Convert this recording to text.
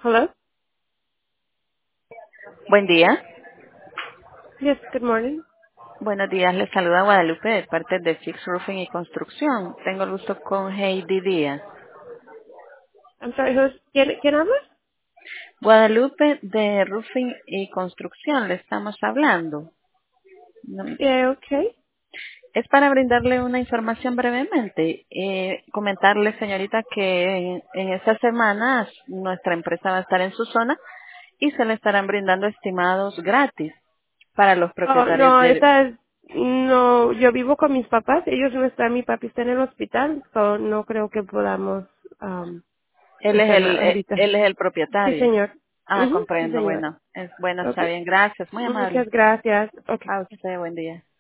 Hello? Buen día. Yes, good morning. Buenos días, les saluda Guadalupe de parte de Fix Roofing y Construcción. Tengo el gusto con Heidi Díaz. I'm sorry, ¿quién habla? Guadalupe de Roofing y Construcción, le estamos hablando. No- Yeah, okay. Es para brindarle una información brevemente. Comentarle, señorita, que en estas semanas nuestra empresa va a estar en su zona y se le estarán brindando estimados gratis para los Oh, propietarios no, de... no, yo vivo con mis papás, ellos no están, mi papi está en el hospital, so no creo que podamos Él es hacer nada ahorita. él es el Sí, propietario. señor. Ah, Mhm, sí, comprendo. señor. Bueno, está Okay. bien. Gracias. Muy amable. Muchas gracias. Okay. A usted, buen día.